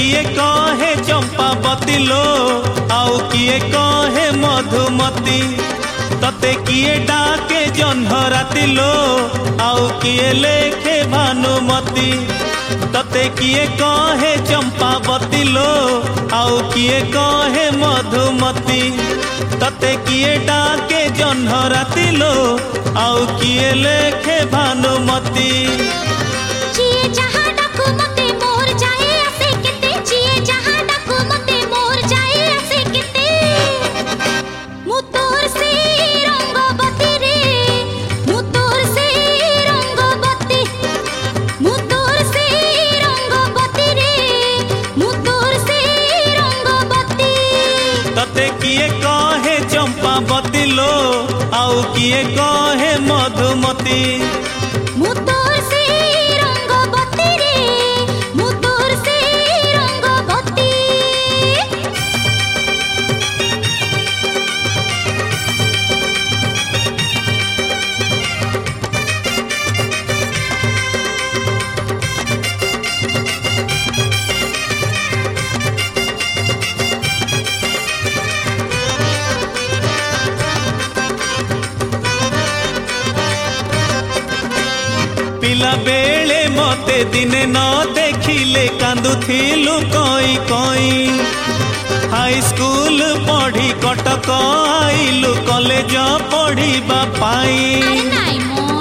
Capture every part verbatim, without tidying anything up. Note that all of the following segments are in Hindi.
किए कहे चंपावती लो आउ किए कहे मधुमती तते किए डाके जह्नराती लो आउ किए लेखे भानुमती तते किए कहे चंपावती लो आउ किए कहे मधुमती तते किए डाके जह्नराती लो आउ किए लेखे भानुमती जिए जहाँ डाकू मते मोर जाए आसे केते जिए जहाँ डाकू मते मोर जाए आसे केते मु तोर से रंगवती रे मु तोर से रंगवती मु तोर से रंगवती रे मु तोर से रंगवती तते किए कहे चंपावती लो आउ किए कहे मधुमती मु तोर से रंगवती रे मु तोर से रंगवती पिला बेले मते दिने न देखिले कांदुथिलु कोई कोई हाई स्कूल पढ़ी कटक आइलु कॉलेज पढ़िबा पाई अरे नाई मो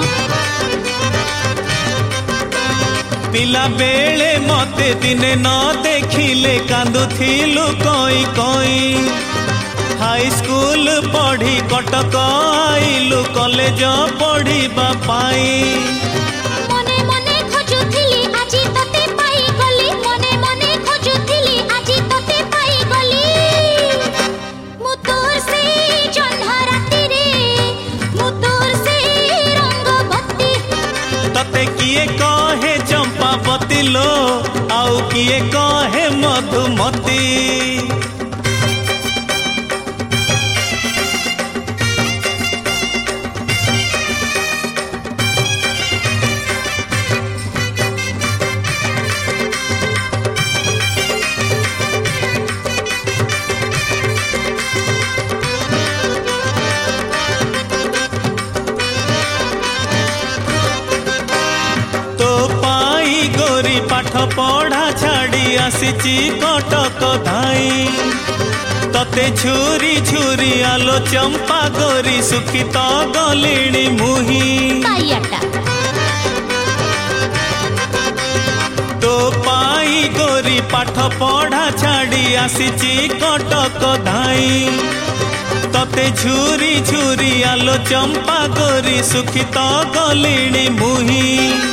पिला बेले मते दिने न देखिले कांदुथिलु कोई कोई हाई स्कूल पढ़ी कटक आइलु कॉलेज पढ़िबा पाई मने मने खोजुथिली आजी तते पाई गली मने मने खोजुथिली आजी तते पाई गली मु तोर से जह्नराती रे मु तोर से रंगवती तते किए कहे चंपावती लो आउ किए कहे मधुमती पाठ पढ़ा छाड़ी आसीची कटक धाई तते छुरी छुरी आलो चंपा गोरी सुखी तो गलिणी मुही तो पाई गोरी पाठ पढ़ा छाड़ी आसीची कटक धाई तते छुरी छुरी आलो चंपा गोरी सुखी तो गलिणी मुही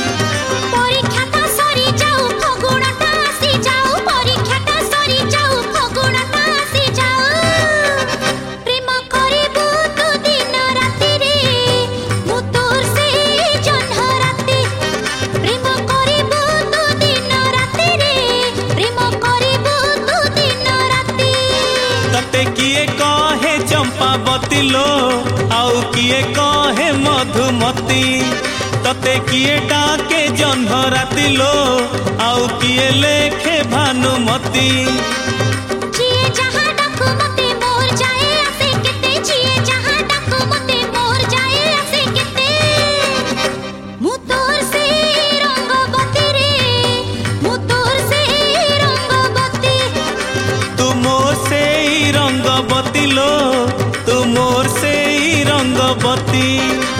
किए कहे चंपावती लो आउ किए कहे मधुमती तते किए डाके जह्नराती लो आउ किए लेखे भानुमती जिए जहाँ डाकू मते मोर जाए आसे केते जिए जहाँ डाकू मते मोर जाए आसे केते मु तोर से रंगवती रे मु तोर से रंगवती तू मोर से रंगवती लो तू मोर से रंगवती।